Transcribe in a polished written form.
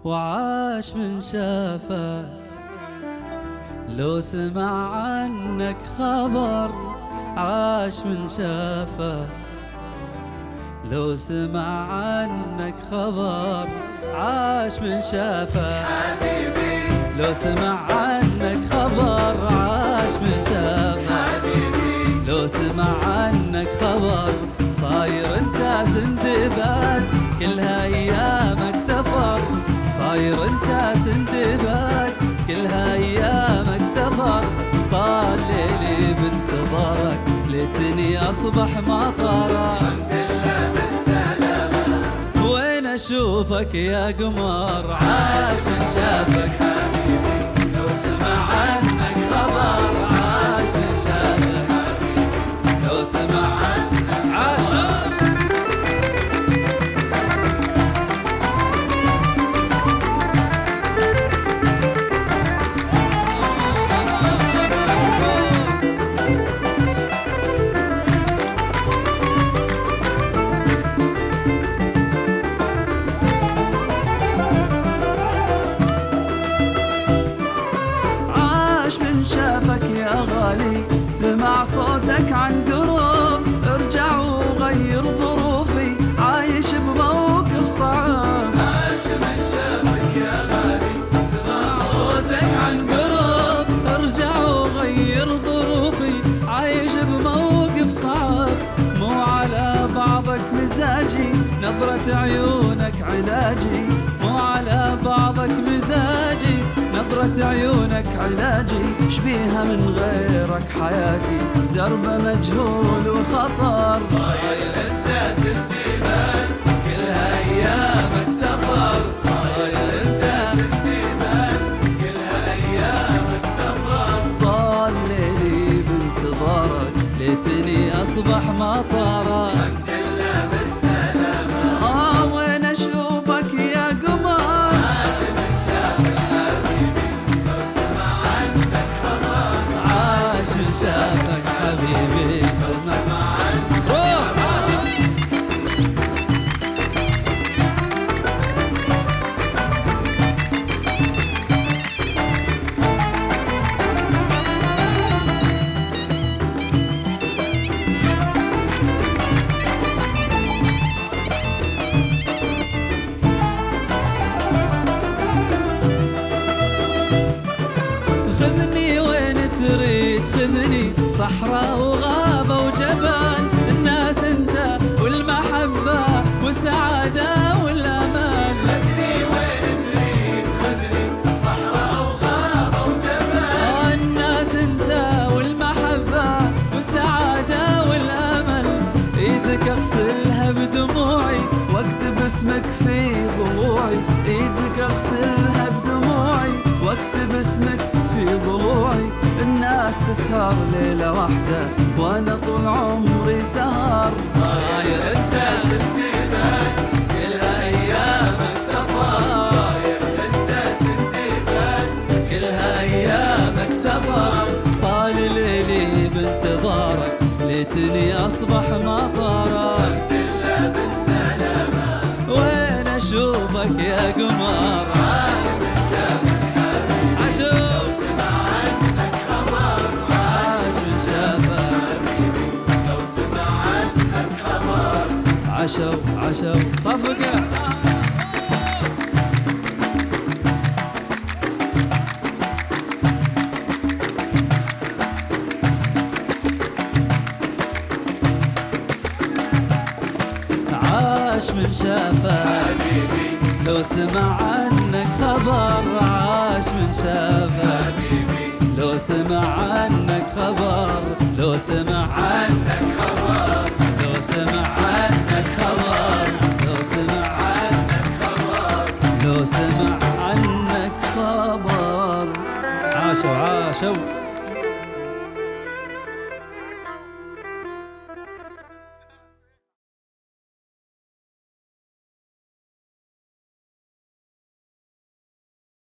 وعاش من شافك. لو سمع عنك خبر عاش من شافك. لو سمع عنك خبر عاش من شافك. حبيبي لو سمع عنك خبر عاش من شافك. حبيبي لو سمع عنك خبر صاير انت سندباد كلها ايامك سفر. صاير انت سندباد كلها ايامك سفر. طال ليلي بانتظارك ليتني اصبح مطرك. الحمد لله بالسلامة. وين اشوفك يا قمر عاش من شافك. حبيبي لو سمع عنك خبر عاش من شافك. لو سمع عنك عاش. شافك يا غالي سمع صوتك عن قرب. ارجع وغير ظروفي عايش بموقف صعب. عاش من شافك يا غالي سمع صوتك عن قرب. ارجع وغير ظروفي عايش بموقف صعب. مو على بعضك مزاجي نظرة عيونك علاجي. مو على بعضك مزاجي نظرة عيونك علاجي. شبيها من غيرك حياتي درب مجهول وخطر. صاير انت سندباد كلها ايامك سفر. صاير انت سندباد كلها ايامك سفر. طال ليلي بانتظارك ليتني اصبح مطرك. الحمد لله بالسلامة. وين اشوفك يا قمر عاش من شافك حبيبي لو سمع عنك خبر. عاش من شافك حبيبي. لو سمع عنك روح خذني وين تريد خذني. صحراء وغابة وجبل الناس انت والمحبة والسعادة والأمان. خذني وين تريد خذني صحراء وغابة وجبل. الناس انت والمحبة والسعادة والأمل. ايدك اغسلها بدموعي واكتب اسمك في ضلوعي. ايدك اغسلها بدموعي واكتب اسمك في ضلوعي. الناس تسهر ليلة واحدة وانا طول عمري سهر. صاير انت سندباد كلها ايامك سفر. صاير انت سندباد كلها ايامك سفر. طال ليلي بانتظارك ليتني اصبح مطرك. الحمد لله بالسلامة. وين اشوفك يا قمر عاش من شافك حبيبي عاشو. لو سمع عنك خبر. عاش من شافك حبيبي لو سمع عنك خبر. عشو عشو صفقة. عاش من شافك حبيبي لو سمع عنك خبر. عاش من شافك حبيبي لو سمع عنك خبر. لو سمع عنك عنك خبر. لو سمع عنك خبر. لو سمع عنك خبر. لو سمع عنك خبر. عاشوا عاشوا.